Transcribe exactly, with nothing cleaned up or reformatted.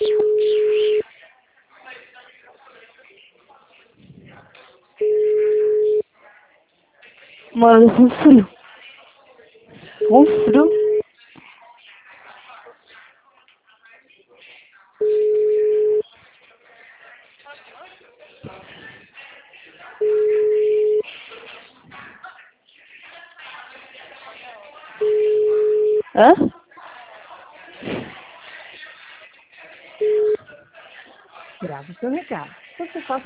Mano, com frio. Com frio. Hã? Grave o seu recado. Você pode